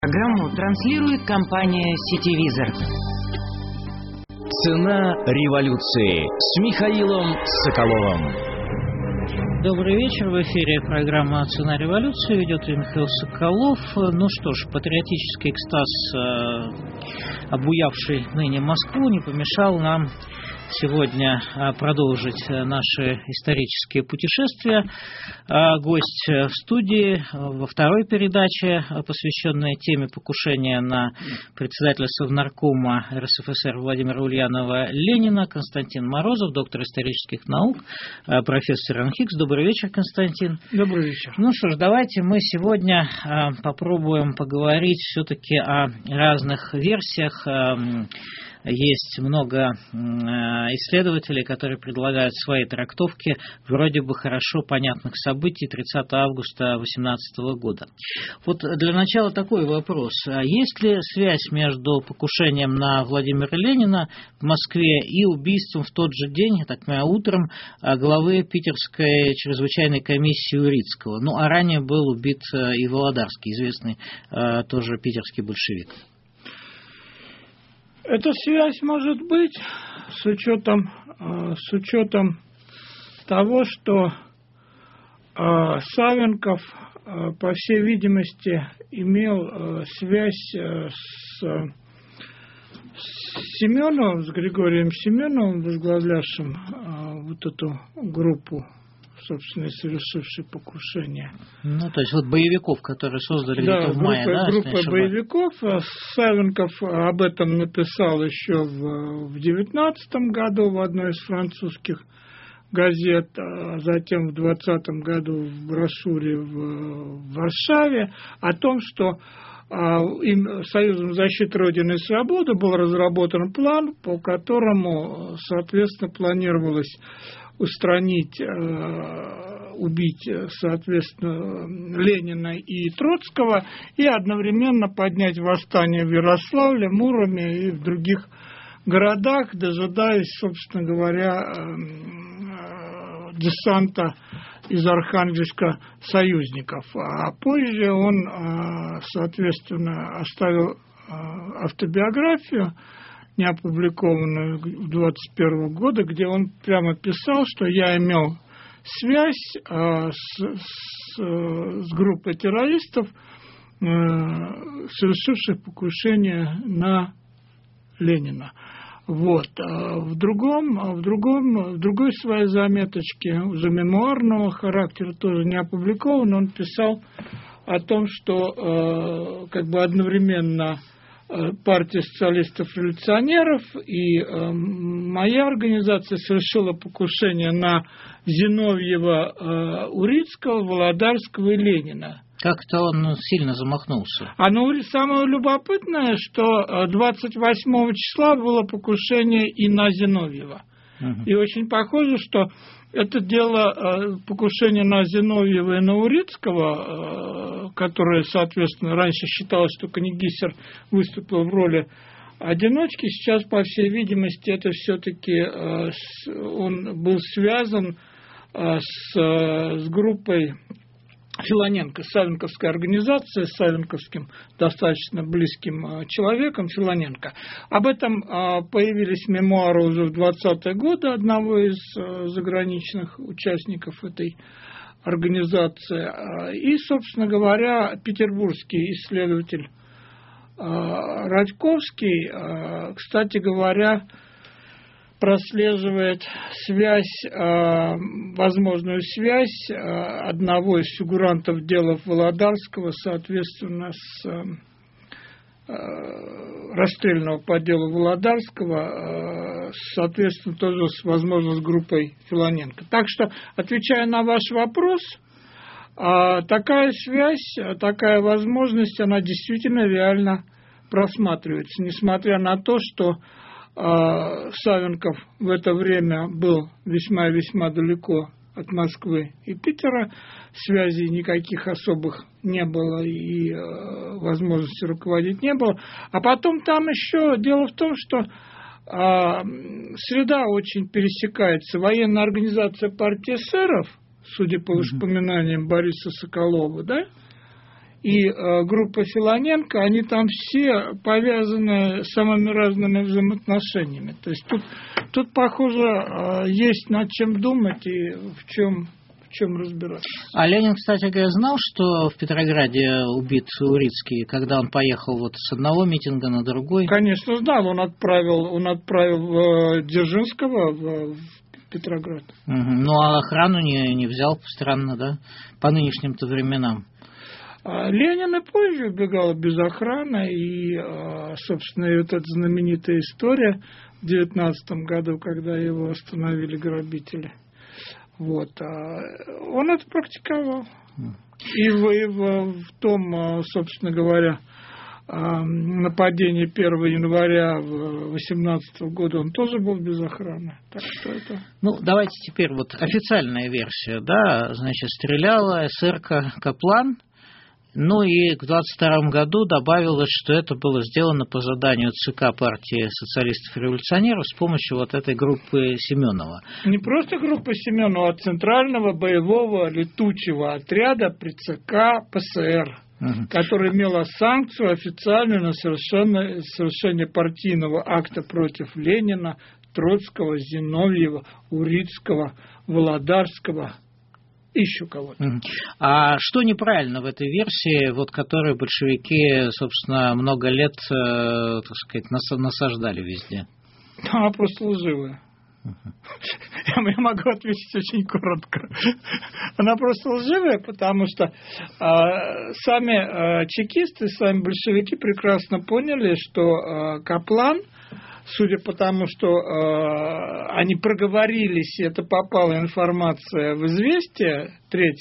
Программу транслирует компания «Сетевизор». Цена революции с Михаилом Соколовым. Добрый вечер. В эфире программа «Цена революции». Ведет ее Михаил Соколов. Ну что ж, патриотический экстаз, обуявший ныне Москву, не помешал нам сегодня продолжить наши исторические путешествия. Гость в студии во второй передаче, посвященной теме покушения на председателя Совнаркома РСФСР Владимира Ульянова-Ленина, Константин Морозов, доктор исторических наук, профессор РАНХИКС. Добрый вечер, Константин. Добрый вечер. Ну что ж, давайте мы сегодня попробуем поговорить все-таки о разных версиях. Есть много исследователей, которые предлагают свои трактовки вроде бы хорошо понятных событий 30 августа 2018 года. Вот для начала такой вопрос. Есть ли связь между покушением на Владимира Ленина в Москве и убийством в тот же день, я так понимаю, утром, главы Питерской чрезвычайной комиссии Урицкого? Ну, а ранее был убит и Володарский, известный тоже питерский большевик. Эта связь может быть с учетом того, что Савенков, по всей видимости, имел связь с Семеновым, с Григорием Семеновым, возглавлявшим вот эту группу, собственно, совершивший покушение. Ну, то есть вот боевиков, которые создали где-то в мае, группа боевиков. Савенков об этом написал еще в 19 году в одной из французских газет, а затем в 20 году в брошюре в Варшаве, о том, что Союзом защиты Родины и Свободы был разработан план, по которому, соответственно, планировалось устранить, убить, соответственно, Ленина и Троцкого и одновременно поднять восстание в Ярославле, Муроме и в других городах, дожидаясь, собственно говоря, десанта из Архангельска союзников. А позже он, соответственно, оставил автобиографию, не опубликованную 21 года, где он прямо писал, что я имел связь с группой террористов, совершивших покушение на Ленина. Вот. В другой своей заметочке, уже мемуарного характера, тоже не опубликован, он писал о том, что как бы одновременно партия социалистов-революционеров и моя организация совершила покушение на Зиновьева, Урицкого, Володарского и Ленина. Как-то он сильно замахнулся. Самое любопытное, что 28 числа было покушение и на Зиновьева. И очень похоже, что это дело покушения на Зиновьева и на Урицкого, которое, соответственно, раньше считалось, что Княгиссер выступил в роли одиночки. Сейчас, по всей видимости, это все-таки он был связан с группой Филоненко, Савенковской организацией, с Савенковским достаточно близким человеком Филоненко. Об этом появились мемуары уже в 20-е годы одного из заграничных участников этой организации. И, собственно говоря, петербургский исследователь Радьковский, кстати говоря, прослеживает возможную связь одного из фигурантов дела Володарского, соответственно, с расстрельного по делу Володарского, соответственно, тоже, возможно, с группой Филоненко. Так что, отвечая на ваш вопрос, такая связь, такая возможность, она действительно реально просматривается, несмотря на то, что Савенков в это время был весьма и весьма далеко от Москвы и Питера, связей никаких особых не было и возможности руководить не было. А потом там еще дело в том, что среда очень пересекается. Военная организация партии эсеров, судя по воспоминаниям Бориса Соколова, да, и группа Филоненко, они там все повязаны самыми разными взаимоотношениями. То есть тут похоже, есть над чем думать и в чем разбираться. А Ленин, кстати говоря, знал, что в Петрограде убит Урицкий, когда он поехал вот с одного митинга на другой? Конечно, знал. Он отправил Дзержинского в Петроград. Ну, а охрану не взял, странно, да? По нынешним-то временам. Ленин и позже убегал без охраны, и, собственно, и вот эта знаменитая история в 19 году, когда его остановили грабители. Вот. Он это практиковал. И в том, собственно говоря, нападении 1 января 2018 года он тоже был без охраны. Так что это... Ну, давайте теперь вот официальная версия, да, значит, стреляла СРК «Каплан», ну и к 22 году добавилось, что это было сделано по заданию ЦК партии социалистов-революционеров с помощью вот этой группы Семенова. Не просто группы Семенова, а центрального боевого летучего отряда при ЦК ПСР, который имела санкцию официальную на совершение партийного акта против Ленина, Троцкого, Зиновьева, Урицкого, Володарского. Еще кого-то. А что неправильно в этой версии, вот которую большевики, собственно, много лет, так сказать, насаждали везде? Она просто лживая. Я могу ответить очень коротко. Она просто лживая, потому что сами чекисты, сами большевики прекрасно поняли, что Каплан, судя по тому, что они проговорились, и это попала информация в «Известия» 3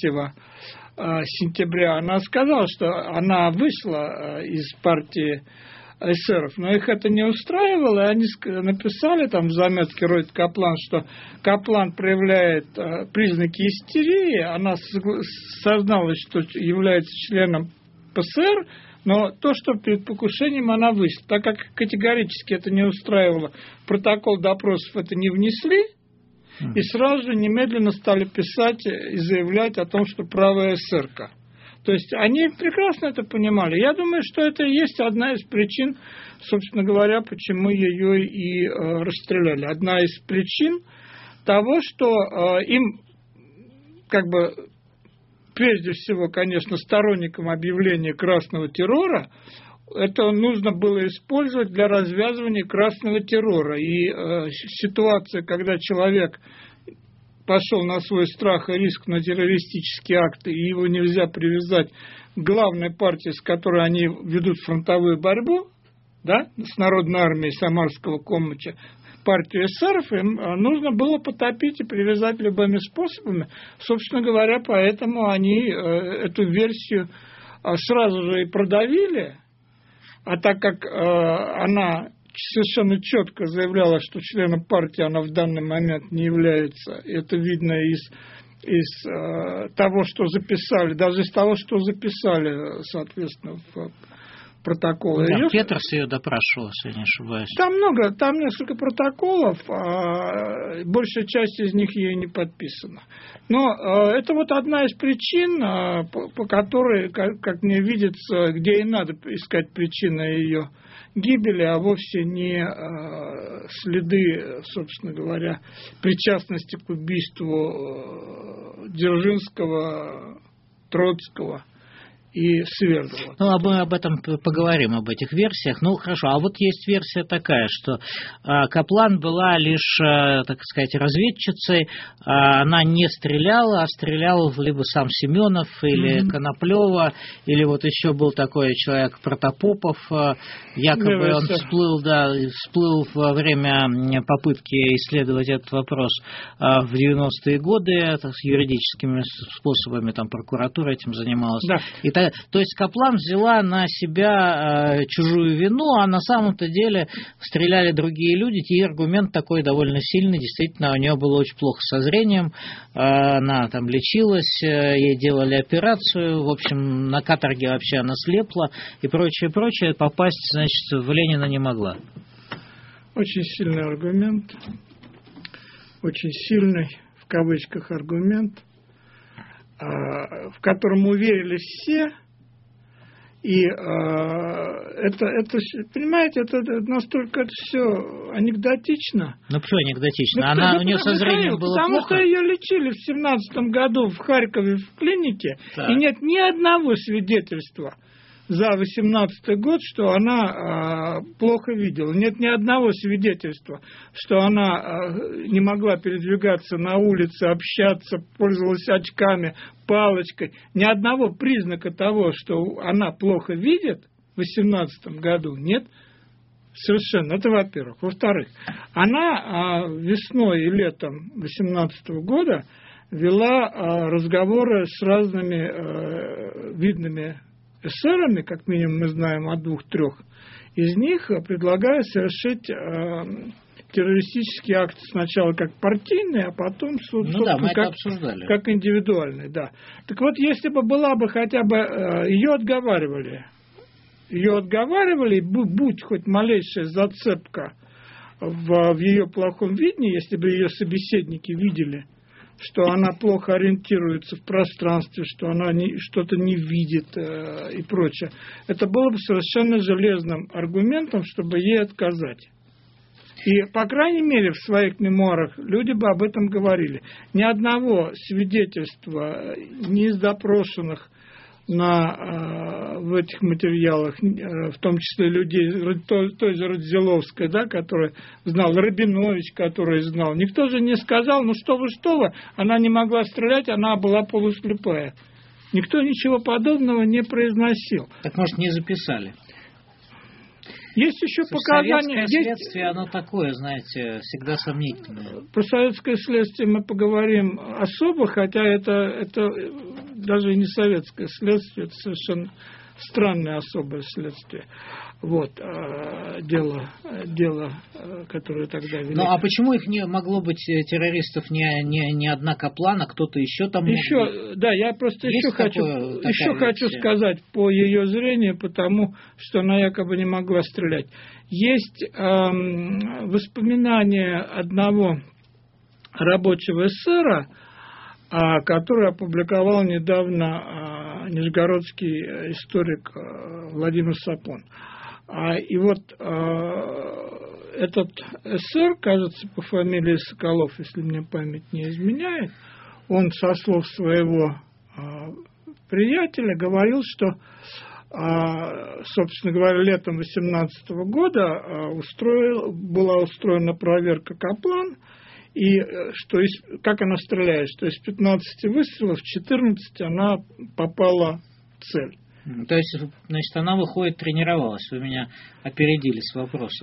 сентября, она сказала, что она вышла из партии эсеров, но их это не устраивало, и они написали там в заметке Ройд Каплан, что Каплан проявляет признаки истерии, она созналась, что является членом ПСР, но то, что перед покушением она вышла, так как категорически это не устраивало, в протокол допросов это не внесли, и сразу же немедленно стали писать и заявлять о том, что правая эсерка. То есть они прекрасно это понимали. Я думаю, что это и есть одна из причин, собственно говоря, почему ее и расстреляли. Одна из причин того, что им как бы... Прежде всего, конечно, сторонникам объявления красного террора, это нужно было использовать для развязывания красного террора. И ситуация, когда человек пошел на свой страх и риск на террористические акты, и его нельзя привязать к главной партии, с которой они ведут фронтовую борьбу, да, с Народной армией Самарского Коммача, партию эсеров, им нужно было потопить и привязать любыми способами. Собственно говоря, поэтому они эту версию сразу же и продавили, а так как она совершенно четко заявляла, что членом партии она в данный момент не является, это видно из того, что записали, даже из того, что записали, соответственно, в протоколы. Да, Петерс ее допрашивал, если не ошибаюсь. Там несколько протоколов, большая часть из них ей не подписана. Но это вот одна из причин, по которой, как мне видится, где и надо искать причины ее гибели, а вовсе не следы, собственно говоря, причастности к убийству Дзержинского, Троцкого и Свердлова. Ну, мы об этом поговорим, об этих версиях. Ну, хорошо, а вот есть версия такая, что Каплан была лишь, так сказать, разведчицей, она не стреляла, а стрелял либо сам Семенов или Коноплева, или вот еще был такой человек Протопопов, якобы он всплыл во время попытки исследовать этот вопрос в 90-е годы, с юридическими способами, там прокуратура этим занималась. Да. То есть Каплан взяла на себя чужую вину, а на самом-то деле стреляли другие люди. И аргумент такой довольно сильный. Действительно, у нее было очень плохо со зрением. Она там лечилась, ей делали операцию. В общем, на каторге вообще она слепла и прочее, прочее. Попасть, значит, в Ленина не могла. Очень сильный аргумент. Очень сильный, в кавычках, аргумент, в котором уверили все, И понимаете, это настолько все анекдотично. Ну, почему анекдотично? У нее со зрением было потому плохо? Потому что ее лечили в 17 году в Харькове в клинике, и нет ни одного свидетельства за 18-й год, что она плохо видела. Нет ни одного свидетельства, что она не могла передвигаться на улице, общаться, пользовалась очками, палочкой. Ни одного признака того, что она плохо видит в 18 году, нет. Совершенно. Это во-первых. Во-вторых, она весной и летом 18 года вела разговоры с разными видными эсерами, как минимум мы знаем о 2-3, из них предлагая совершить террористический акт сначала как партийный, а потом, собственно, как индивидуальный. Да. Так вот, если бы была бы хотя бы... Ее отговаривали, будь хоть малейшая зацепка в ее плохом видении, если бы ее собеседники видели, что она плохо ориентируется в пространстве, что она что-то не видит и прочее. Это было бы совершенно железным аргументом, чтобы ей отказать. И, по крайней мере, в своих мемуарах люди бы об этом говорили. Ни одного свидетельства, ни из допрошенных в этих материалах, в том числе людей, той же Радзиловской, да, которая знал, Рабинович, который знал. Никто же не сказал, что вы, она не могла стрелять, она была полуслепая. Никто ничего подобного не произносил. Так, может, не записали? Есть еще показания... Советское следствие, оно такое, знаете, всегда сомнительное. Про советское следствие мы поговорим особо, хотя это даже и не советское следствие, это совершенно странное особое следствие. Вот, дело, которое тогда вели. Ну, а почему их не могло быть, террористов, не одна Каплан, а кто-то еще там мог быть? Да, я просто еще хочу сказать по ее зрению, потому что она якобы не могла стрелять. Есть воспоминания одного рабочего эсера, который опубликовал недавно нижегородский историк Владимир Сапон. И вот этот эсер, кажется, по фамилии Соколов, если мне память не изменяет, он со слов своего приятеля говорил, что, собственно говоря, летом 2018 года была устроена проверка Каплан, и как она стреляет, что из 15 выстрелов 14 она попала в цель. То есть, значит, она, выходит, тренировалась. Вы меня опередили с вопросом.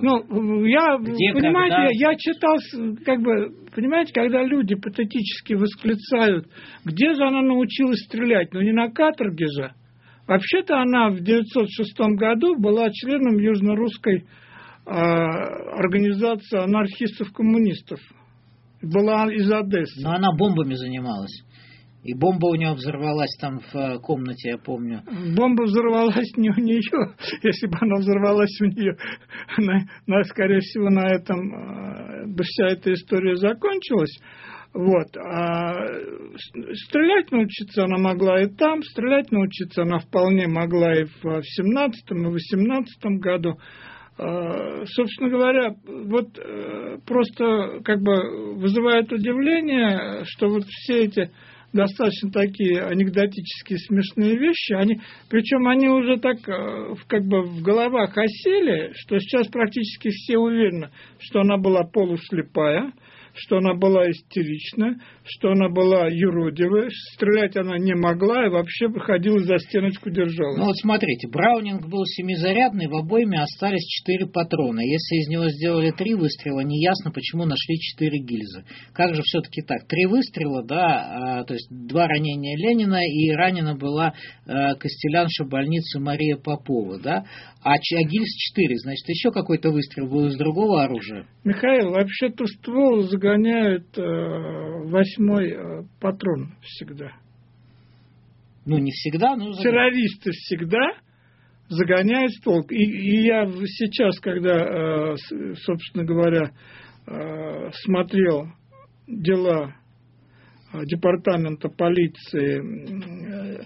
Я читал, понимаете, когда люди патетически восклицают, где же она научилась стрелять? Не на каторге же. Вообще-то она в 1906 году была членом южно-русской организации анархистов-коммунистов. Была из Одессы. Но она бомбами занималась. И бомба у нее взорвалась там в комнате, я помню. Бомба взорвалась не у нее. Если бы она взорвалась у нее, скорее всего, на этом вся эта история закончилась. Вот. А стрелять научиться она могла и там, стрелять научиться она вполне могла и в 17-м, и в 18-м году. Собственно говоря, вот просто вызывает удивление, что вот все эти достаточно такие анекдотические смешные вещи, причем они уже так в головах осели, что сейчас практически все уверены, что она была полуслепая, что она была истерична, что она была юродивая, стрелять она не могла и вообще выходила за стеночку, держалась. Ну вот смотрите, Браунинг был семизарядный, в обойме остались 4 патрона. Если из него сделали 3 выстрела, неясно, почему нашли 4 гильзы. Как же все-таки так? 3 выстрела, да, то есть 2 ранения Ленина, и ранена была костелянша больницы Мария Попова, да, а гильз 4, значит, еще какой-то выстрел был из другого оружия? Михаил, вообще-то ствол загоняют 8-й патрон всегда. Ну, не всегда, но... Террористы всегда загоняют ствол. И я сейчас, когда, собственно говоря, смотрел дела департамента полиции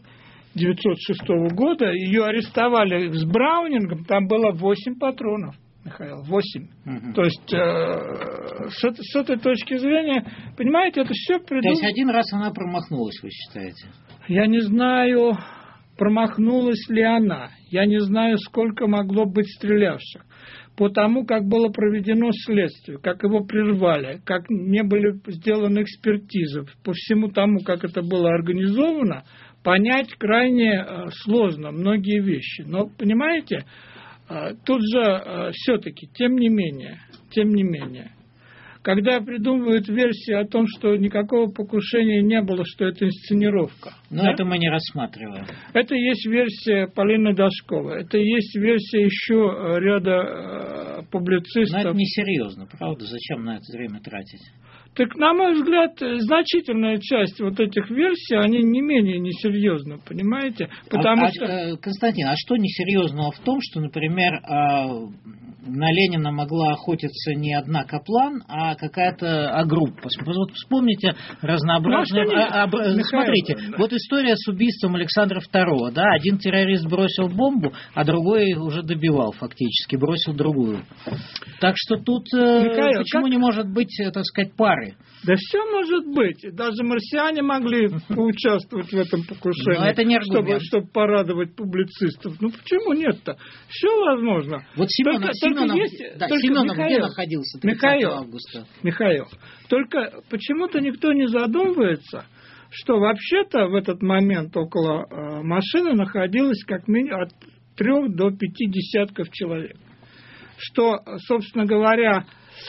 1906 года. Ее арестовали с Браунингом, там было 8 патронов, Михаил, 8. То есть, с этой точки зрения, понимаете, это все придумано. То есть, один раз она промахнулась, вы считаете? Я не знаю, промахнулась ли она. Я не знаю, сколько могло быть стрелявших. По тому, как было проведено следствие, как его прервали, как не были сделаны экспертизы, по всему тому, как это было организовано, понять крайне сложно многие вещи. Но, понимаете, тут же все-таки, тем не менее, когда придумывают версии о том, что никакого покушения не было, что это инсценировка. Но да? Это мы не рассматриваем. Это есть версия Полины Дашковой. Это есть версия еще ряда публицистов. Но это несерьезно, правда? Зачем на это время тратить? Так, на мой взгляд, значительная часть вот этих версий, они не менее несерьезны, понимаете? Потому что... Константин, а что несерьезного в том, что, например, на Ленина могла охотиться не одна Каплан, а какая-то группа? Вот вспомните разнообразные... Смотрите, вот история с убийством Александра II, да? Один террорист бросил бомбу, а другой уже добивал фактически, бросил другую. Так что тут Михаил, почему не может быть, так сказать, пары? Да все может быть. Даже марсиане могли поучаствовать в этом покушении. Но это не аргумент. Чтобы порадовать публицистов. Ну почему нет-то? Все возможно. Вот Семенов где находился 30 августа? Михаил, только почему-то никто не задумывается, что вообще-то в этот момент около машины находилось как минимум от 3 до 5 десятков человек. Что, собственно говоря,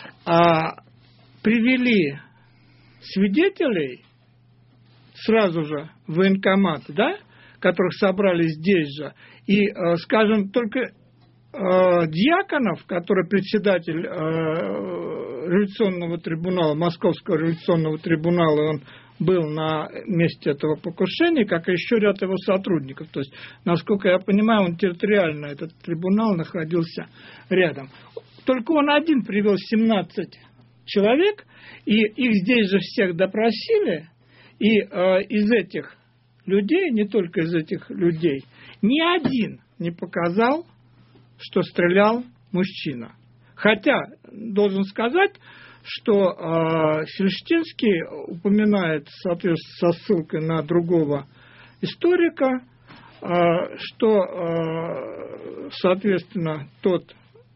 привели свидетелей сразу же в военкомат, да, которых собрали здесь же, и, скажем, только Дьяконов, который председатель революционного трибунала, Московского революционного трибунала, он был на месте этого покушения, как и еще ряд его сотрудников. То есть, насколько я понимаю, он территориально, этот трибунал, находился рядом. Только он один привел 17 человек, и их здесь же всех допросили, и из этих людей, не только из этих людей, ни один не показал, что стрелял мужчина. Хотя, должен сказать, что Фельштинский упоминает, соответственно, со ссылкой на другого историка, что, соответственно, тот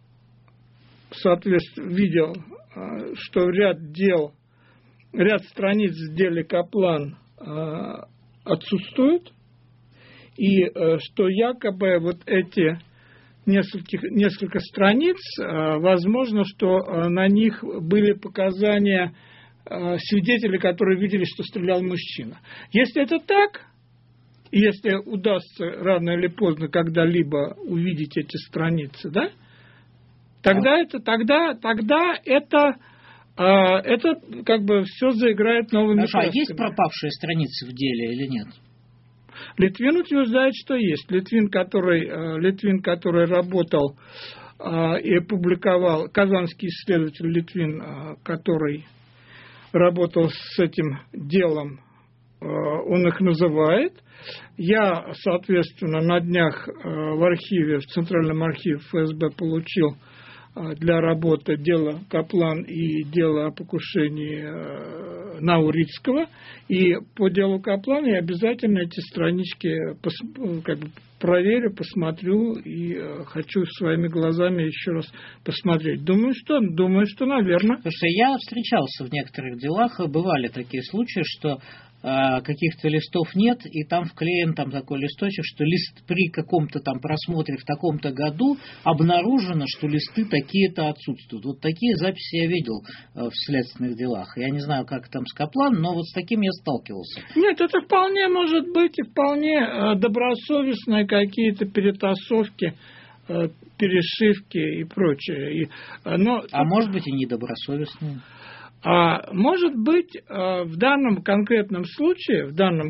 видел, что ряд страниц в деле Каплан отсутствует, и что якобы вот эти несколько страниц, возможно, что на них были показания свидетелей, которые видели, что стрелял мужчина. Если это так, и если удастся рано или поздно когда-либо увидеть эти страницы, да, тогда это как бы все заиграет новыми красками. А есть пропавшие страницы в деле или нет? Литвин утверждает, что есть. Литвин, который работал и публиковал, казанский исследователь Литвин, который работал с этим делом, он их называет. Я, соответственно, на днях в архиве, в Центральном архиве ФСБ получил для работы дело Каплан и дело о покушении Наурицкого. И по делу Каплана я обязательно эти странички проверю, посмотрю и хочу своими глазами еще раз посмотреть. Думаю, что наверное. Потому что я встречался в некоторых делах, бывали такие случаи, что каких-то листов нет, и там вклеен такой листочек, что лист при каком-то там просмотре в таком-то году обнаружено, что листы такие-то отсутствуют. Вот такие записи я видел в следственных делах. Я не знаю, как там с Каплан, но вот с таким я сталкивался. Нет, это вполне может быть, и вполне добросовестные какие-то перетасовки, перешивки и прочее. Может быть и недобросовестные. Может быть, в данном конкретном случае,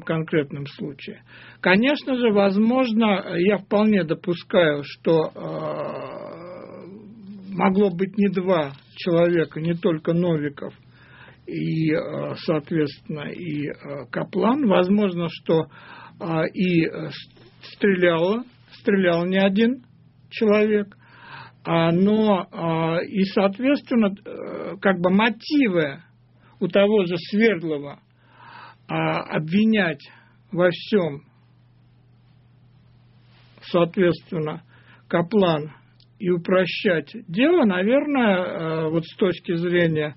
конечно же, возможно, я вполне допускаю, что могло быть не два человека, не только Новиков и, соответственно, и Каплан. Возможно, что и стрелял не один человек, но и, соответственно, как бы мотивы у того же Свердлова обвинять во всем, соответственно, Каплан и упрощать дело, наверное, вот с точки зрения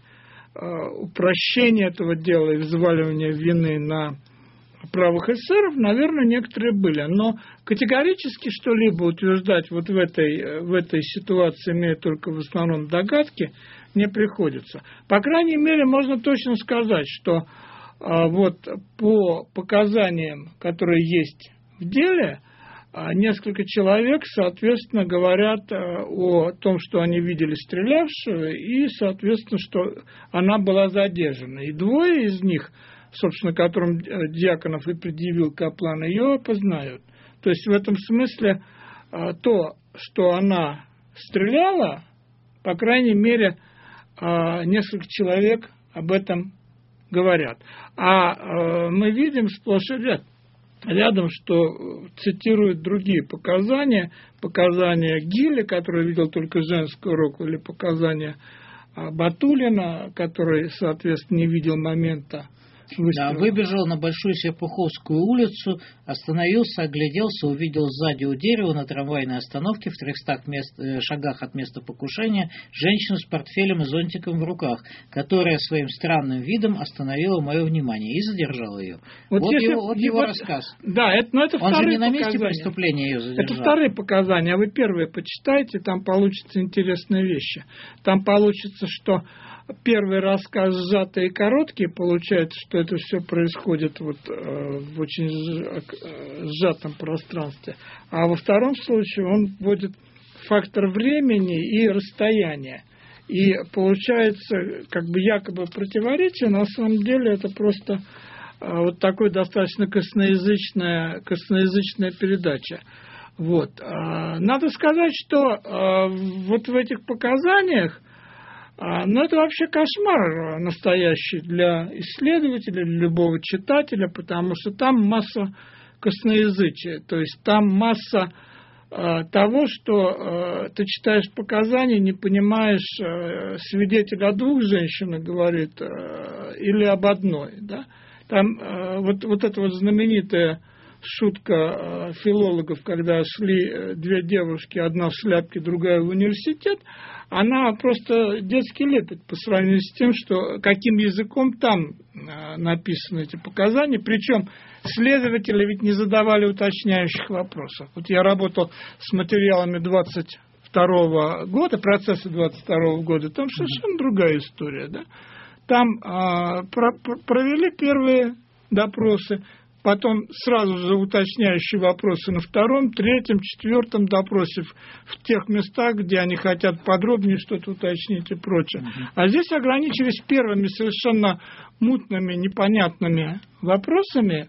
упрощения этого дела и взваливания вины на правых эсеров, наверное, некоторые были. Но категорически что-либо утверждать вот в этой ситуации, имея только в основном догадки, не приходится. По крайней мере, можно точно сказать, что вот по показаниям, которые есть в деле, несколько человек, соответственно, говорят о том, что они видели стрелявшую, и, соответственно, что она была задержана. И двое из них, собственно, которым Дьяконов и предъявил Каплан, ее опознают. То есть в этом смысле то, что она стреляла, по крайней мере, несколько человек об этом говорят. А мы видим сплошь и рядом, что цитируют другие показания Гиля, который видел только женскую руку, или показания Батулина, который, соответственно, не видел момента выстрела. Да, выбежал на Большую Серпуховскую улицу, остановился, огляделся, увидел сзади у дерева на трамвайной остановке в 300 шагах от места покушения женщину с портфелем и зонтиком в руках, которая своим странным видом остановила мое внимание и задержала ее. Вот его рассказ. Да, это Он же не на месте преступления ее задержал. Это вторые показания, а вы первые почитайте, там получатся интересные вещи. Там получится, что первый рассказ сжатый и короткий, получается, что это все происходит вот в очень сжатом пространстве. А во втором случае он вводит фактор времени и расстояния. И получается, как бы якобы противоречие, на самом деле это просто вот такой достаточно косноязычная передача. Вот. Надо сказать, что вот в этих показаниях, но это вообще кошмар настоящий для исследователя, для любого читателя, потому что там масса косноязычия, то есть там масса того, что ты читаешь показания, не понимаешь, свидетель о двух женщинах говорит или об одной. Да? Там вот эта вот знаменитая шутка филологов, когда шли две девушки, одна в шляпке, другая в университет, она просто детский лепет по сравнению с тем, что каким языком там написаны эти показания. Причем следователи ведь не задавали уточняющих вопросов. Вот я работал с материалами 22 года, процесса 22 года, там совершенно другая история. Да? Там провели первые допросы, потом сразу же уточняющие вопросы на втором, третьем, четвертом допросе в тех местах, где они хотят подробнее что-то уточнить и прочее. А здесь ограничились первыми совершенно мутными, непонятными вопросами,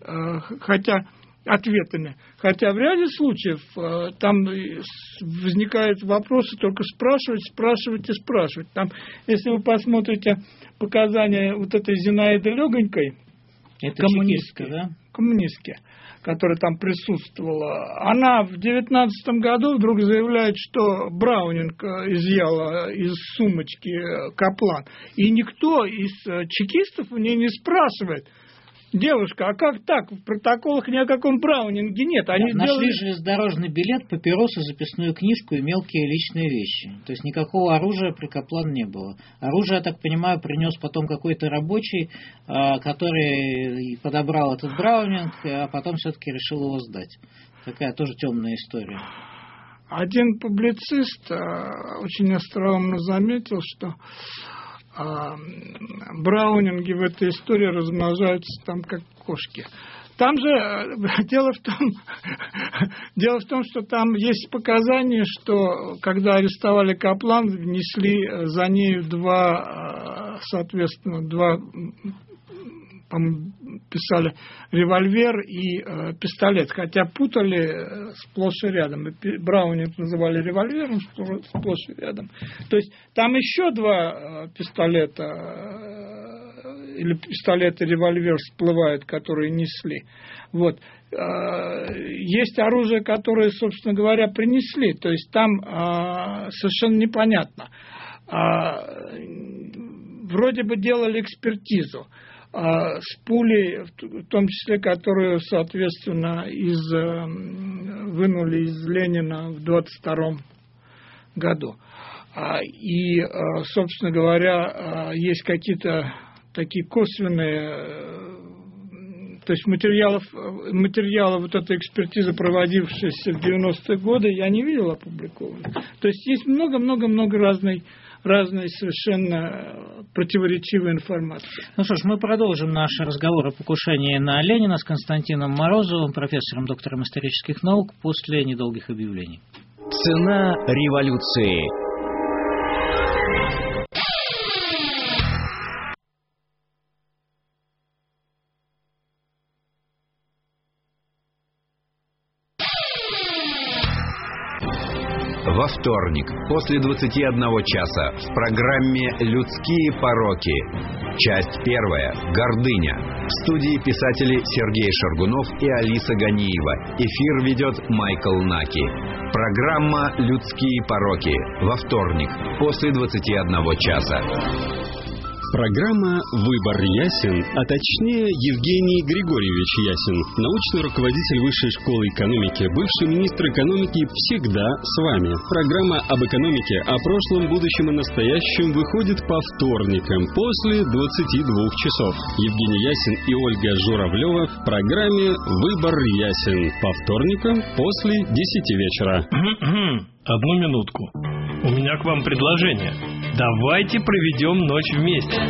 ответами. Хотя в ряде случаев там возникают вопросы только спрашивать. Там, если вы посмотрите показания вот этой Зинаиды Легонькой, это коммунистка, да? Коммунистки, которая там присутствовала, она в 19 году вдруг заявляет, что Браунинг изъяла из сумочки Каплан. И никто из чекистов у нее не спрашивает: девушка, а как так? В протоколах ни о каком Браунинге нет. Они нашли железнодорожный билет, папиросы, записную книжку и мелкие личные вещи. То есть никакого оружия при Каплан не было. Оружие, я так понимаю, принес потом какой-то рабочий, который подобрал этот Браунинг, а потом все-таки решил его сдать. Такая тоже темная история. Один публицист очень остроумно заметил, что браунинги в этой истории размножаются там как кошки. Там же дело в том, что там есть показания, что когда арестовали Каплан, внесли за нею два писали револьвер и пистолет, хотя путали сплошь и рядом. Браунинг называли револьвером сплошь и рядом. То есть там еще два пистолета или пистолет и револьвер всплывают, которые несли. Вот. Есть оружие, которое, собственно говоря, принесли, то есть там совершенно непонятно. Вроде бы делали экспертизу с пулей, в том числе, которую, соответственно, вынули из Ленина в 22 году. И, собственно говоря, есть какие-то такие косвенные, то есть материалы вот этой экспертизы, проводившейся в 90-е годы, я не видел опубликованных. То есть есть много-много-много разной совершенно противоречивой информации. Ну что ж, мы продолжим наш разговор о покушении на Ленина с Константином Морозовым, профессором, доктором исторических наук, после недолгих объявлений. Цена революции. Во вторник, после 21 часа, в программе «Людские пороки». Часть первая. Гордыня. В студии писатели Сергей Шаргунов и Алиса Ганиева. Эфир ведет Майкл Наки. Программа «Людские пороки». Во вторник, после 21 часа. Программа «Выбор Ясин», а точнее Евгений Григорьевич Ясин, научный руководитель Высшей школы экономики, бывший министр экономики, всегда с вами. Программа об экономике, о прошлом, будущем и настоящем выходит по вторникам после 22 часов. Евгений Ясин и Ольга Журавлева в программе «Выбор Ясин» по вторникам после 10 вечера. Одну минутку. У меня к вам предложение. Давайте проведем ночь вместе.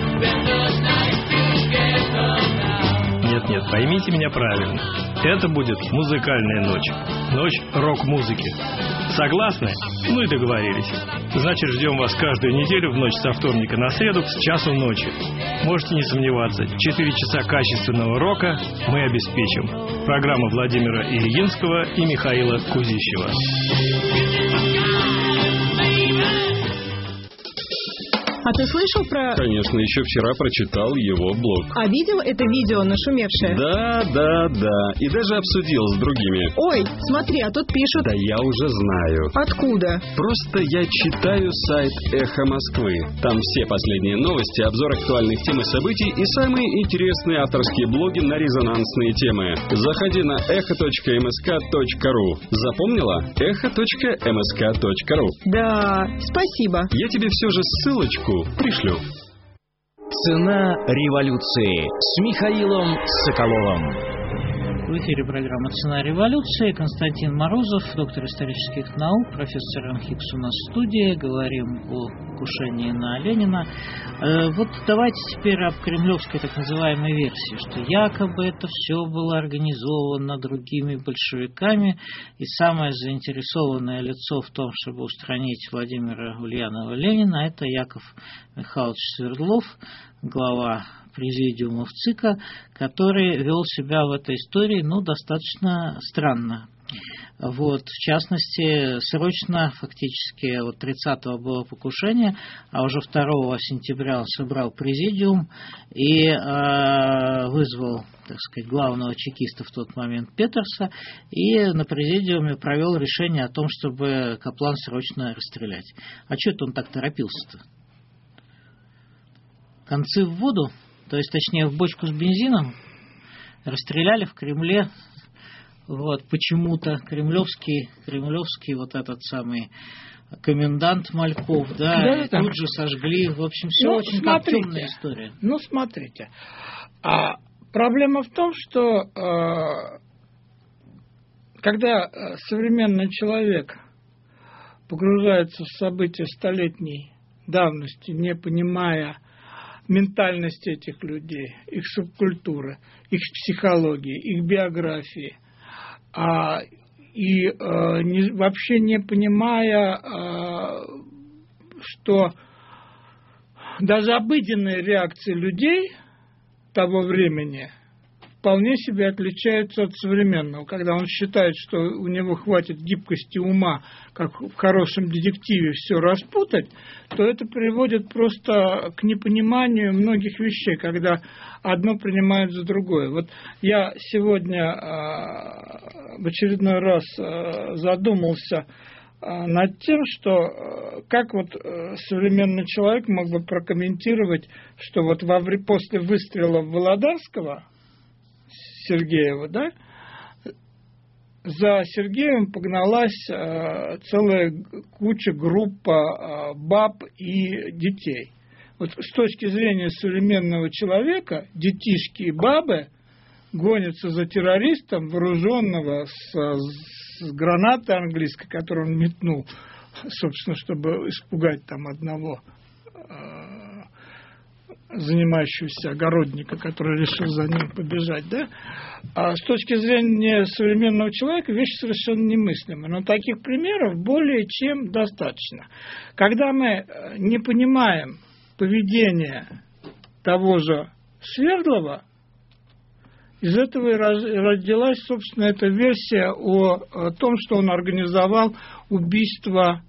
Нет, поймите меня правильно. Это будет музыкальная ночь. Ночь рок-музыки. Согласны? Ну и договорились. Значит, ждем вас каждую неделю в ночь со вторника на среду с часу ночи. Можете не сомневаться, 4 часа качественного рока мы обеспечим. Программа Владимира Ильинского и Михаила Кузищева. А ты слышал про... Конечно, еще вчера прочитал его блог. А видел это видео нашумевшее? Да. И даже обсудил с другими. Ой, смотри, а тут пишут... Да я уже знаю. Откуда? Просто я читаю сайт «Эхо Москвы». Там все последние новости, обзор актуальных тем и событий и самые интересные авторские блоги на резонансные темы. Заходи на echo.msk.ru. Запомнила? echo.msk.ru. Да, спасибо. Я тебе все же ссылочку пришлю. Цена революции с Михаилом Соколовым. В эфире программа «Цена революции». Константин Морозов, доктор исторических наук, профессор МХИКС у нас в студии. Говорим о покушении на Ленина. Вот давайте теперь об кремлевской так называемой версии, что якобы это все было организовано другими большевиками, и самое заинтересованное лицо в том, чтобы устранить Владимира Ульянова Ленина, это Яков Михайлович Свердлов, глава президиума ЦИКа, который вел себя в этой истории, достаточно странно. Вот, в частности, срочно, фактически, 30-го было покушение, а уже 2 сентября он собрал президиум и вызвал, так сказать, главного чекиста в тот момент Петерса, и на президиуме провел решение о том, чтобы Каплан срочно расстрелять. А что это он так торопился-то? Концы в воду, то есть, точнее, в бочку с бензином, расстреляли в Кремле, почему-то кремлевский этот самый комендант Мальков, и тут же сожгли, в общем, все очень темная история. Смотрите, проблема в том, что когда современный человек погружается в события столетней давности, не понимая ментальность этих людей, их субкультуры, их психологии, их биографии, и вообще не понимая, что даже обыденные реакции людей того времени вполне себе отличается от современного. Когда он считает, что у него хватит гибкости ума, как в хорошем детективе, все распутать, то это приводит просто к непониманию многих вещей, когда одно принимают за другое. Вот я сегодня в очередной раз задумался над тем, что как вот современный человек мог бы прокомментировать, что вот после выстрела Володарского Сергеева, да, за Сергеевым погналась целая куча, группа баб и детей. Вот с точки зрения современного человека, детишки и бабы гонятся за террористом, вооруженного с гранатой английской, которую он метнул, собственно, чтобы испугать там одного занимающегося огородника, который решил за ним побежать, да? А с точки зрения современного человека вещь совершенно немыслимая. Но таких примеров более чем достаточно. Когда мы не понимаем поведение того же Свердлова, из этого и родилась, собственно, эта версия о том, что он организовал убийство,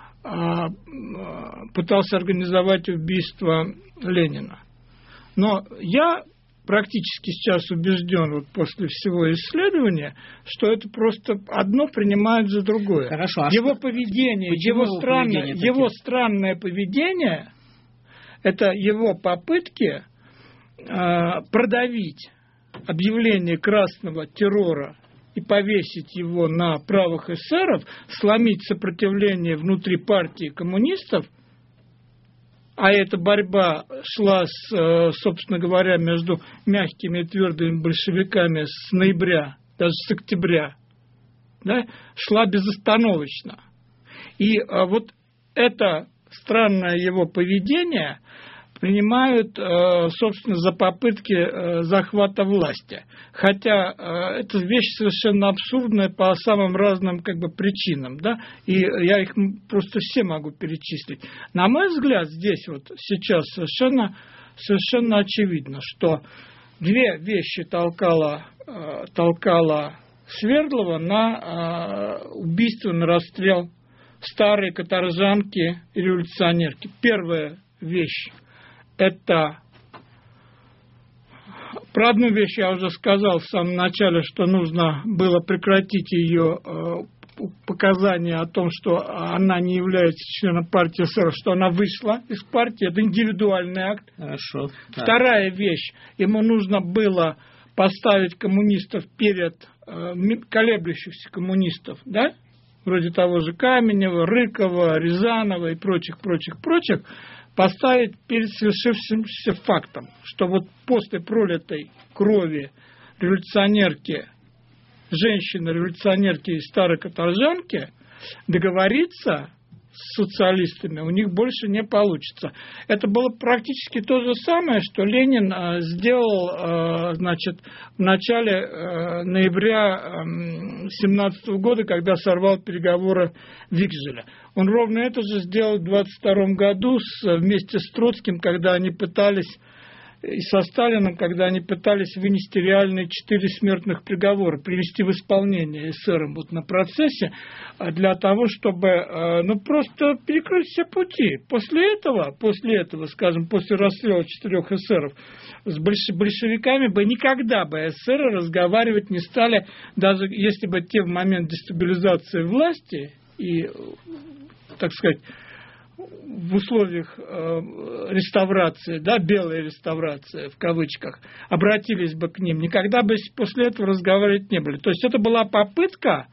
пытался организовать убийство Ленина. Но я практически сейчас убежден, вот после всего исследования, что это просто одно принимает за другое. Хорошо, его поведение, его странное поведение, это его попытки продавить объявление красного террора и повесить его на правых эсеров, сломить сопротивление внутри партии коммунистов, а эта борьба шла, собственно говоря, между мягкими и твердыми большевиками с ноября, даже с октября, да, шла безостановочно. И вот это странное его поведение принимают, собственно, за попытки захвата власти. Хотя эта вещь совершенно абсурдная по самым разным причинам, да, и я их просто все могу перечислить. На мой взгляд, здесь вот сейчас совершенно очевидно, что две вещи толкала Свердлова на убийство, на расстрел старой каторжанки и революционерки. Первая вещь. Это про одну вещь я уже сказал в самом начале, что нужно было прекратить ее показания о том, что она не является членом партии эсеров, что она вышла из партии. Это индивидуальный акт. Хорошо. Вторая вещь. Ему нужно было поставить коммунистов перед колеблющихся коммунистов, да? Вроде того же Каменева, Рыкова, Рязанова и прочих, поставить перед свершившимся фактом, что вот после пролитой крови революционерки, женщины-революционерки и старой каторжанки договориться с социалистами у них больше не получится. Это было практически то же самое, что Ленин сделал, значит, в начале ноября 1917 года, когда сорвал переговоры Викзеля. Он ровно это же сделал в 1922 году вместе с Троцким, когда они пытались, и со Сталиным, когда они пытались вынести реальные 4 смертных приговора, привести в исполнение эсерам вот на процессе, для того, чтобы просто перекрыть все пути. После этого, скажем, после расстрела 4 эсеров, с большевиками бы никогда бы эсеры разговаривать не стали, даже если бы те в момент дестабилизации власти и, так сказать, в условиях реставрации, да, белой реставрации, в кавычках, обратились бы к ним, никогда бы после этого разговаривать не были. То есть это была попытка,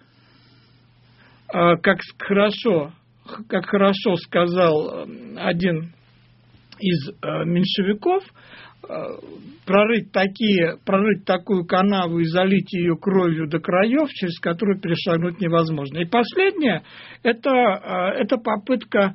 как хорошо сказал один из меньшевиков, прорыть такую канаву и залить ее кровью до краев, через которую перешагнуть невозможно. И последнее, это попытка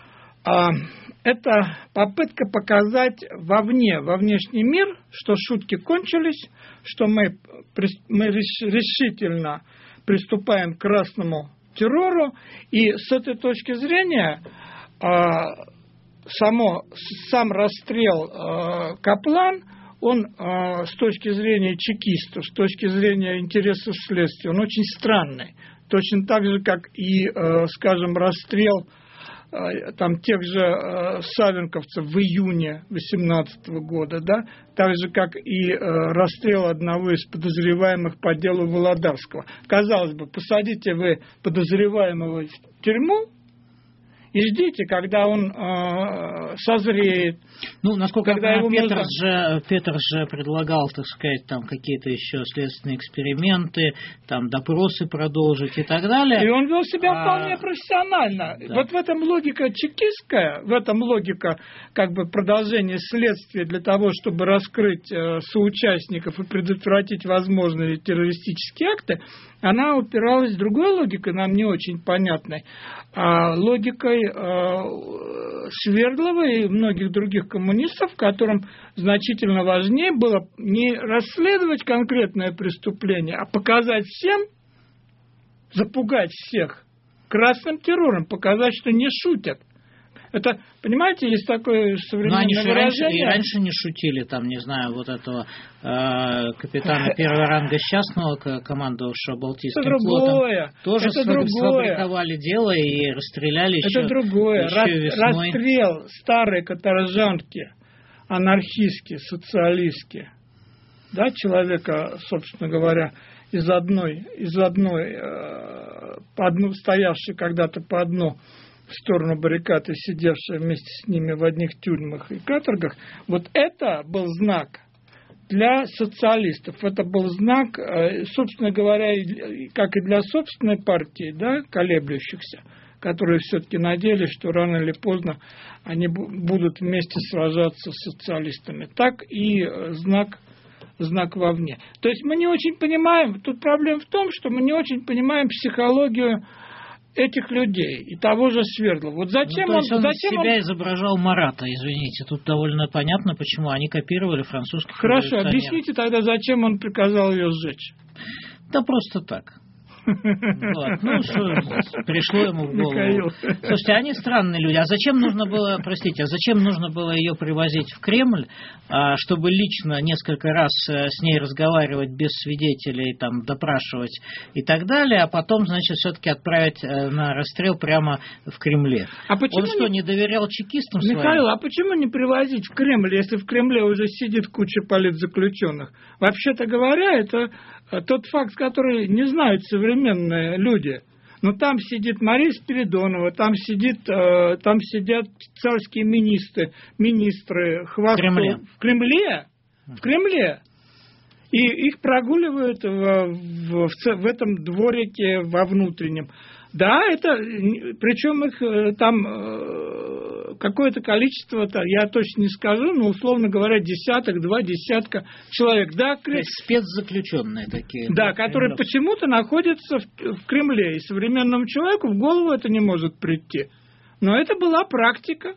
показать во внешний мир, что шутки кончились, что мы решительно приступаем к красному террору, и с этой точки зрения сам расстрел Каплан, он с точки зрения чекистов, с точки зрения интересов следствия, он очень странный. Точно так же, как и, скажем, расстрел там тех же савенковцев в июне 2018 года, да, так же, как и расстрел одного из подозреваемых по делу Володарского. Казалось бы, посадите вы подозреваемого в тюрьму и ждите, когда он созреет. Ну, насколько когда я понимаю, Петр же предлагал, так сказать, там какие-то еще следственные эксперименты, там допросы продолжить и так далее. И он вел себя вполне профессионально. Да. Вот в этом логика чекистская, в этом логика как бы продолжения следствия для того, чтобы раскрыть соучастников и предотвратить возможные террористические акты, она упиралась в другой логикой, нам не очень понятной, логикой Свердлова и многих других коммунистов, которым значительно важнее было не расследовать конкретное преступление, а показать всем, запугать всех красным террором, показать, что не шутят. Это, понимаете, есть такое современное выражение. И раньше не шутили, там, не знаю, вот этого капитана первого ранга Счастного, командовавшего Балтийским флотом. Тоже сфабриковали дело и расстреляли еще. Это другое. Весной. Расстрел старой каторжанки, анархистки, социалистки, да, человека, собственно говоря, из одной стоявшей когда-то по одну сторону баррикад и сидевшая вместе с ними в одних тюрьмах и каторгах, вот это был знак для социалистов. Это был знак, собственно говоря, как и для собственной партии, да, колеблющихся, которые все-таки надеялись, что рано или поздно они будут вместе сражаться с социалистами. Так и знак вовне. То есть мы не очень понимаем, тут проблема в том, что мы не очень понимаем психологию этих людей и того же Свердлова. Вот зачем он себя изображал Марата, извините, тут довольно понятно, почему они копировали французских. Хорошо, объясните тогда, зачем он приказал ее сжечь? Да просто так. Вот. Ну, что пришло ему в голову. Слушайте, они странные люди. А зачем нужно было ее привозить в Кремль, чтобы лично несколько раз с ней разговаривать без свидетелей, там, допрашивать и так далее, а потом, значит, все-таки отправить на расстрел прямо в Кремле? Он что, не доверял чекистам своим? Михаил, а почему не привозить в Кремль, если в Кремле уже сидит куча политзаключенных? Вообще-то говоря, это тот факт, который не знают современные люди. Но там сидит Мария Спиридонова, там сидят царские министры Хвостов. В Кремле. И их прогуливают в этом дворике во внутреннем. Да, причем их там какое-то количество, я точно не скажу, но, условно говоря, два десятка человек. Да, спецзаключенные такие. Да, которые почему-то находятся в Кремле. И современному человеку в голову это не может прийти. Но это была практика.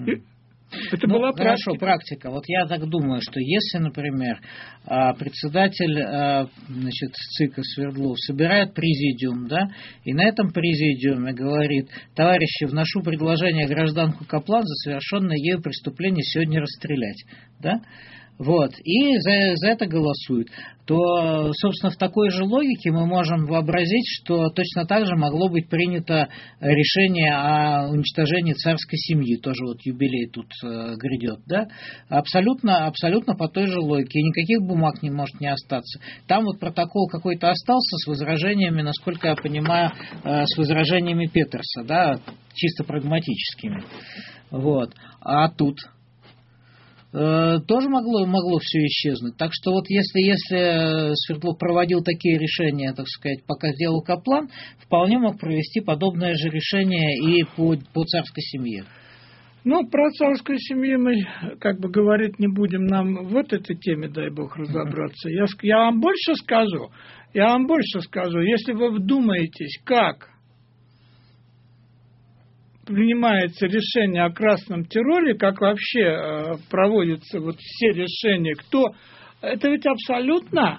Хорошо, практика. Вот я так думаю, что если, например, председатель ЦИКа Свердлов собирает президиум, да, и на этом президиуме говорит: товарищи, вношу предложение гражданку Каплан за совершенное ею преступление сегодня расстрелять, да, вот, и за это голосуют, то, собственно, в такой же логике мы можем вообразить, что точно так же могло быть принято решение о уничтожении царской семьи, тоже вот юбилей тут грядет, да, абсолютно по той же логике, и никаких бумаг не может не остаться. Там вот протокол какой-то остался с возражениями, насколько я понимаю, с возражениями Петерса, да, чисто прагматическими, вот, а тут тоже могло все исчезнуть. Так что вот если Свердлов проводил такие решения, так сказать, пока делал Каплан, вполне мог провести подобное же решение и по царской семье. Ну, про царскую семью мы, как бы, говорить не будем, нам в этой теме, дай бог, разобраться. Я вам больше скажу, если вы вдумаетесь, как принимается решение о красном терроре, как вообще проводятся вот все решения, это ведь абсолютно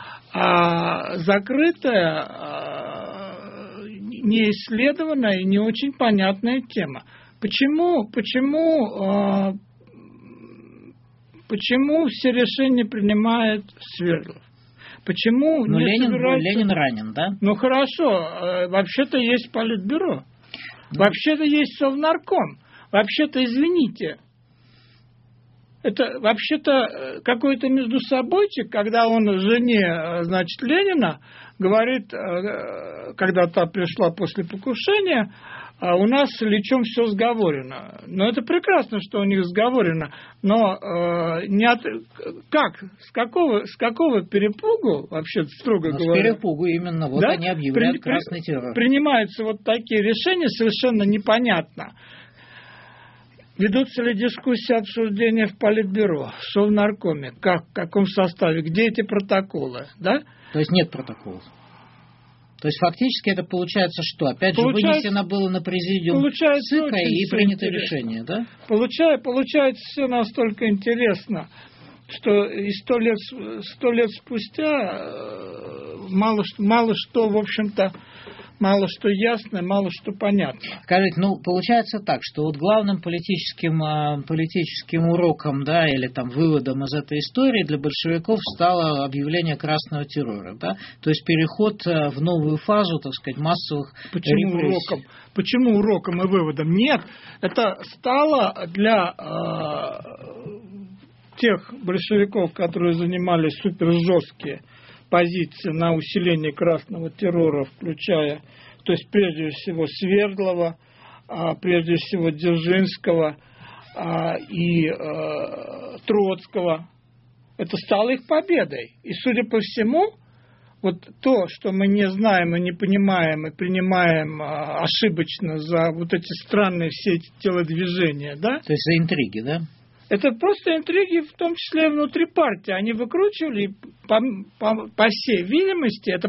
закрытая, неисследованная и не очень понятная тема. Почему почему все решения принимает Свердлов? Почему Ну, не Ленин, собирается... Ленин ранен, да? Ну, хорошо, вообще-то есть Политбюро, вообще-то есть Совнарком, вообще-то, извините, это вообще-то какой-то междусобойчик, когда он жене, значит, Ленина говорит, когда та пришла после покушения, у нас с Ильичом все сговорено. Но это прекрасно, что у них сговорено. Но как? С какого перепугу, вообще, строго говоря? С перепугу именно. Вот да? Они объявляют красный террор. Принимаются вот такие решения, совершенно непонятно. Ведутся ли дискуссии, обсуждения в Политбюро, в Совнаркоме? Как, в каком составе? Где эти протоколы? Да? То есть нет протоколов? То есть фактически это получается что? Опять же, вынесено было на президиум ЦИКа и принято решение, да? Получается все настолько интересно, что и 100 лет спустя мало что, в общем-то, мало что ясно, мало что понятно. Скажите, ну, получается так, что вот главным политическим уроком, да, или там выводом из этой истории для большевиков стало объявление красного террора, да? То есть переход в новую фазу, так сказать, массовых репрессий. Почему уроком и выводом? Нет, это стало для тех большевиков, которые занимали супержесткие позиции на усиление красного террора, включая, то есть прежде всего Свердлова, прежде всего Дзержинского и Троцкого. Это стало их победой. И, судя по всему, вот то, что мы не знаем и не понимаем, и принимаем ошибочно за вот эти странные все эти телодвижения, да? То есть за интриги, да? Это просто интриги, в том числе внутри партии. Они выкручивали, по всей видимости, это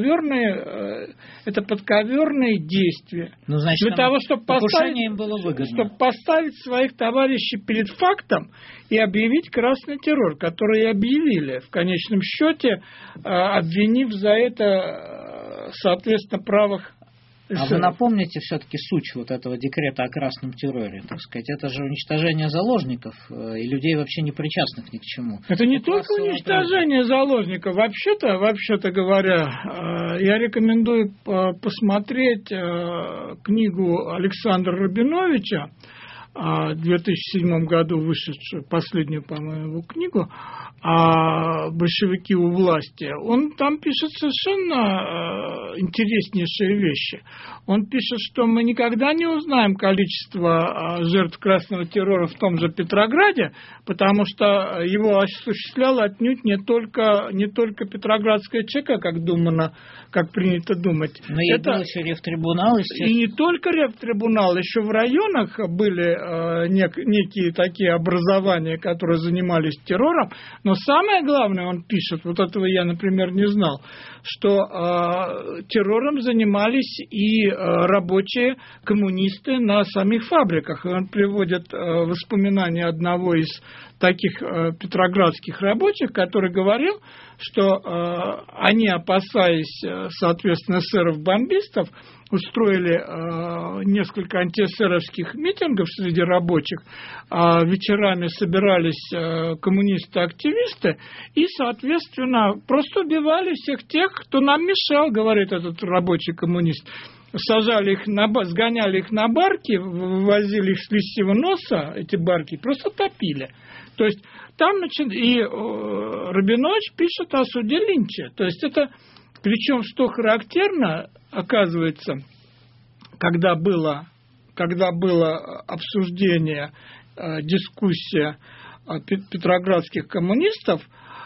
подковерные действия. Ну, значит, для того, чтобы им было выгодно. Чтобы поставить своих товарищей перед фактом и объявить красный террор, который и объявили, в конечном счете, обвинив за это, соответственно, правых. А вы напомните все-таки суть вот этого декрета о красном терроре, так сказать, это же уничтожение заложников и людей вообще не причастных ни к чему. Это не только уничтожение заложников. Вообще-то говоря, я рекомендую посмотреть книгу Александра Рабиновича, в 2007 году вышедшую, последнюю, по-моему, его книгу, «Большевики у власти». Он там пишет совершенно интереснейшие вещи. Он пишет, что мы никогда не узнаем количество жертв красного террора в том же Петрограде, потому что его осуществляла отнюдь не только Петроградская ЧК, как принято думать. Но и был еще Ревтрибунал, естественно. И не только Ревтрибунал, еще в районах были некие такие образования, которые занимались террором. Но самое главное, он пишет, вот этого я, например, не знал, что террором занимались и рабочие коммунисты на самих фабриках. И он приводит воспоминания одного из таких петроградских рабочих, который говорил, что они, опасаясь, соответственно, эсеров-бомбистов, устроили несколько антиэсеровских митингов среди рабочих, вечерами собирались коммунисты-активисты и, соответственно, просто убивали всех тех, кто нам мешал, говорит этот рабочий коммунист. Сгоняли их на барки, вывозили их с лисьего носа, эти барки, просто топили. То есть там, и Рабинович пишет о суде Линча. То есть это, причем, что характерно, оказывается, когда было обсуждение, дискуссия петроградских коммунистов,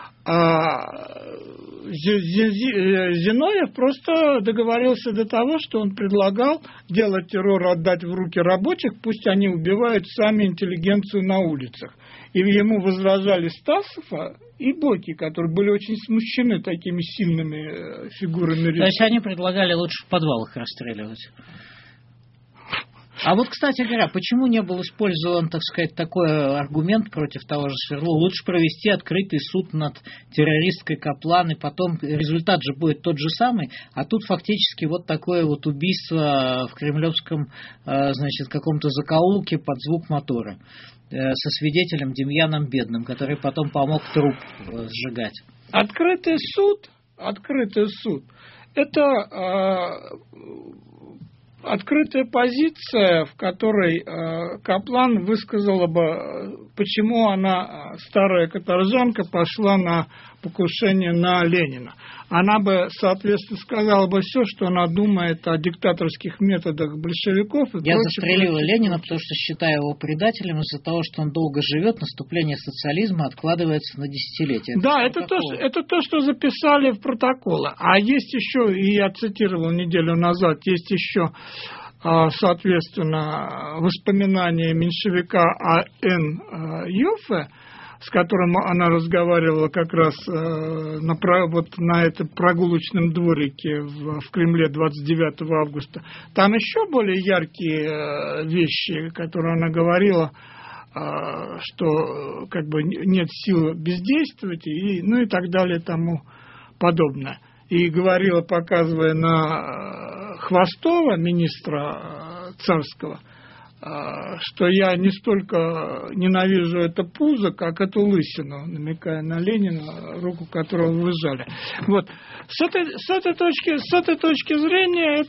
Зиновьев просто договорился до того, что он предлагал дело террора отдать в руки рабочих, пусть они убивают сами интеллигенцию на улицах. И ему возражали Стасов и Боки, которые были очень смущены такими сильными фигурами. То есть они предлагали лучше в подвалах расстреливать. А вот, кстати говоря, почему не был использован, так сказать, такой аргумент против того же Свердлова? Лучше провести открытый суд над террористкой Каплан, и потом результат же будет тот же самый, а тут фактически вот такое вот убийство в кремлевском, значит, каком-то закоулке под звук мотора со свидетелем Демьяном Бедным, который потом помог труп сжигать. Открытый суд – это открытая позиция, в которой Каплан высказала бы, почему она, старая каторжанка, пошла на покушение на Ленина. Она бы, соответственно, сказала бы все, что она думает о диктаторских методах большевиков. Я застрелила Ленина, потому что считаю его предателем из-за того, что он долго живет, наступление социализма откладывается на десятилетия. Да, это то, что записали в протоколы. А есть еще, и я цитировал неделю назад, есть еще, соответственно, воспоминания меньшевика А.Н. Йоффе, с которым она разговаривала как раз на этом прогулочном дворике в Кремле 29 августа. Там еще более яркие вещи, которые она говорила, что как бы нет сил бездействовать, и так далее и тому подобное. И говорила, показывая на Хвостова, министра царского, что я не столько ненавижу это пузо, как эту лысину, намекая на Ленина, руку которого выжали. Вот. С этой точки зрения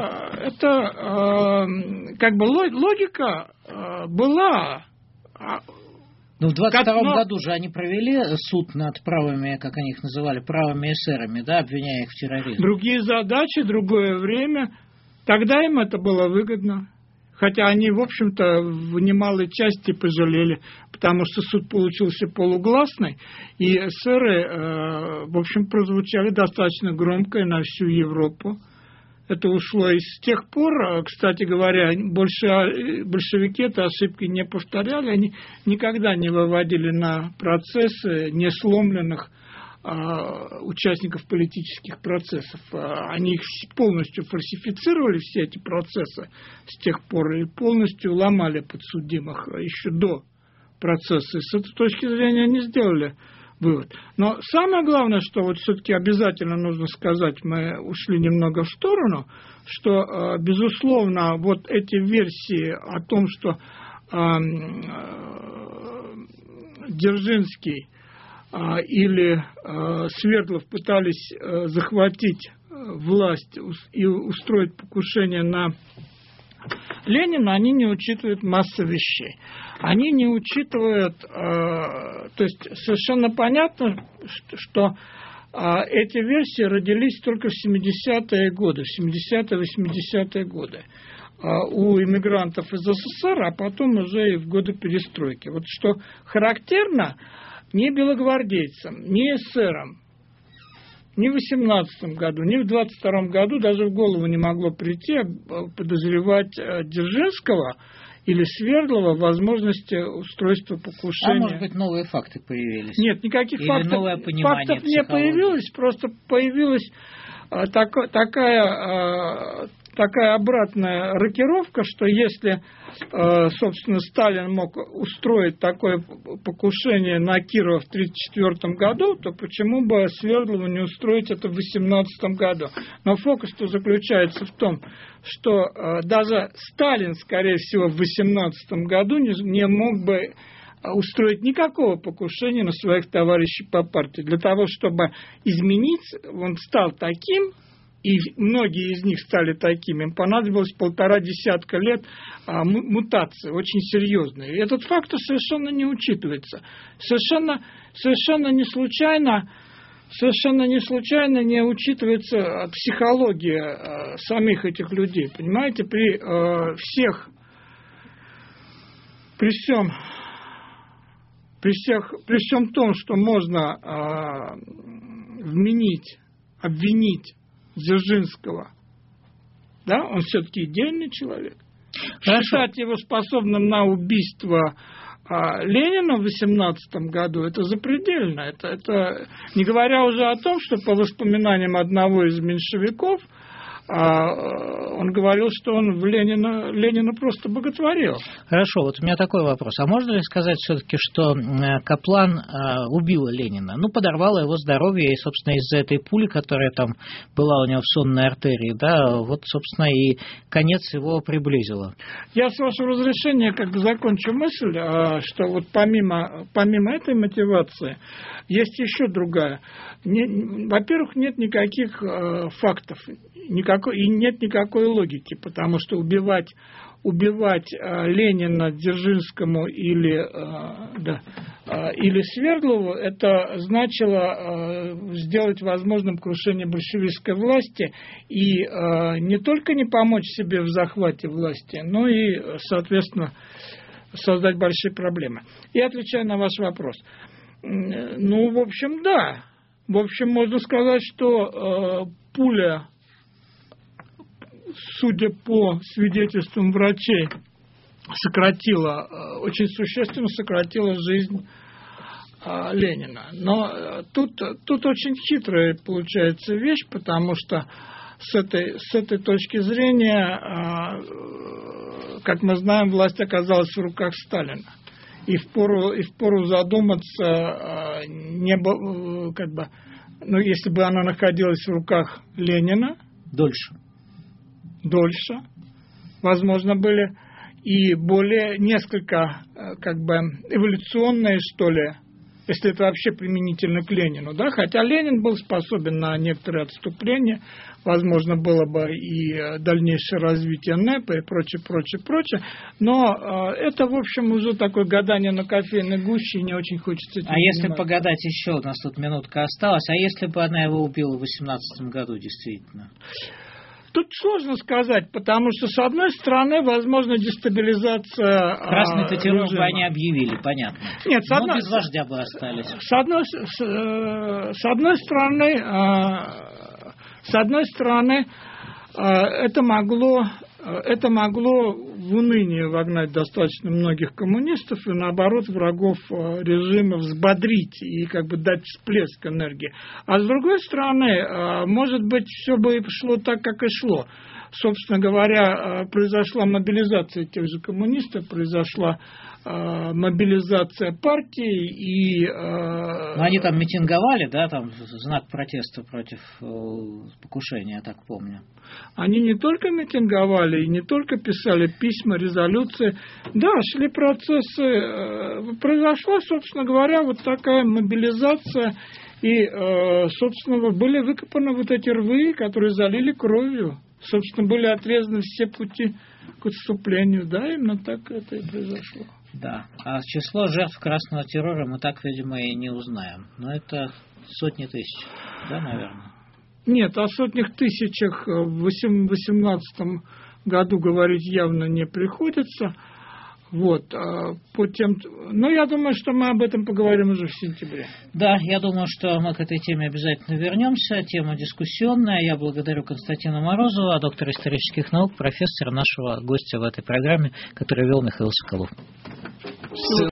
это как бы логика была. Но в 22 году же они провели суд над правыми, как они их называли, правыми эсерами, да, обвиняя их в терроризме. Другие задачи, другое время. Тогда им это было выгодно. Хотя они, в общем-то, в немалой части пожалели, потому что суд получился полугласный, и эсеры, в общем, прозвучали достаточно громко и на всю Европу. Это ушло. И с тех пор, кстати говоря, большевики этой ошибки не повторяли, они никогда не выводили на процессы несломленных участников политических процессов. Они их полностью фальсифицировали, все эти процессы с тех пор, и полностью ломали подсудимых еще до процесса. И с этой точки зрения они сделали вывод. Но самое главное, что вот все-таки обязательно нужно сказать, мы ушли немного в сторону, что, безусловно, вот эти версии о том, что Дзержинский или Свердлов пытались захватить власть и устроить покушение на Ленина, они не учитывают массу вещей. Они не учитывают, то есть совершенно понятно, что эти версии родились только в 70-е годы, в 70-80-е годы у иммигрантов из СССР, а потом уже и в годы перестройки. Вот что характерно, ни белогвардейцам, ни эсерам, ни в 18 году, ни в 22 году даже в голову не могло прийти подозревать Дзержинского или Свердлова в возможности устройства покушения. А может быть, новые факты появились? Нет, никаких или фактов не появилось, просто появилась такая обратная рокировка, что если, собственно, Сталин мог устроить такое покушение на Кирова в 1934 году, то почему бы Свердлову не устроить это в 1918 году? Но фокус-то заключается в том, что даже Сталин, скорее всего, в 1918 году не мог бы устроить никакого покушения на своих товарищей по партии. Для того, чтобы изменить, он стал таким, и многие из них стали такими, им понадобилось 1,5 десятка лет мутации, очень серьезные. И этот фактор совершенно не учитывается. Совершенно не случайно не учитывается психология самих этих людей. Понимаете, при всем том, что можно обвинить Дзержинского, да, он все-таки идейный человек. Считать его способным на убийство Ленина в 18 году, это запредельно. Это не говоря уже о том, что по воспоминаниям одного из меньшевиков, он говорил, что он Ленина просто боготворил. Хорошо, вот у меня такой вопрос. А можно ли сказать все-таки, что Каплан убила Ленина? Ну, подорвала его здоровье, и, собственно, из-за этой пули, которая там была у него в сонной артерии, да, вот, собственно, и конец его приблизила. Я, с вашего разрешения, как бы закончу мысль, что вот помимо этой мотивации есть еще другая. Во-первых, нет никаких фактов, и нет никакой логики, потому что убивать Ленина Дзержинскому или Свердлову, это значило сделать возможным крушение большевистской власти и не только не помочь себе в захвате власти, но и, соответственно, создать большие проблемы. И отвечая на ваш вопрос. Ну, в общем, да. В общем, можно сказать, что пуля, судя по свидетельствам врачей, очень существенно сократила жизнь Ленина. Но тут очень хитрая получается вещь, потому что с этой точки зрения, как мы знаем, власть оказалась в руках Сталина. И впору задуматься, если бы она находилась в руках Ленина дольше, возможно, были и более несколько эволюционные, что ли, если это вообще применительно к Ленину, да, хотя Ленин был способен на некоторые отступления, возможно, было бы и дальнейшее развитие НЭПа и прочее, но это, в общем, уже такое гадание на кофейной гуще, и не очень хочется этим заниматься. Если погадать еще, у нас тут минутка осталась, а если бы она его убила в 18 году, действительно? Тут сложно сказать, потому что, с одной стороны, возможно дестабилизация Красный котелок бы они объявили, понятно. Нет, но без вождя бы остались. С одной стороны, это могло в уныние вогнать достаточно многих коммунистов и, наоборот, врагов режима взбодрить и дать всплеск энергии. А с другой стороны, может быть, все бы шло так, как и шло. Собственно говоря, произошла мобилизация тех же коммунистов, произошла мобилизация партии и... Но они там митинговали, да, там в знак протеста против покушения, я так помню. Они не только митинговали, и не только писали письма, резолюции. Да, шли процессы. Произошла, собственно говоря, вот такая мобилизация. И, собственно, были выкопаны вот эти рвы, которые залили кровью. Собственно, были отрезаны все пути к отступлению. Да, именно так это и произошло. Да, а число жертв красного террора мы так, видимо, и не узнаем. Но это сотни тысяч, да, наверное? Нет, о сотнях тысячах в 2018 году говорить явно не приходится. Вот, но я думаю, что мы об этом поговорим уже в сентябре. Да, я думаю, что мы к этой теме обязательно вернемся. Тема дискуссионная. Я благодарю Константина Морозова, доктора исторических наук, профессора, нашего гостя в этой программе, который вел Михаил Соколов.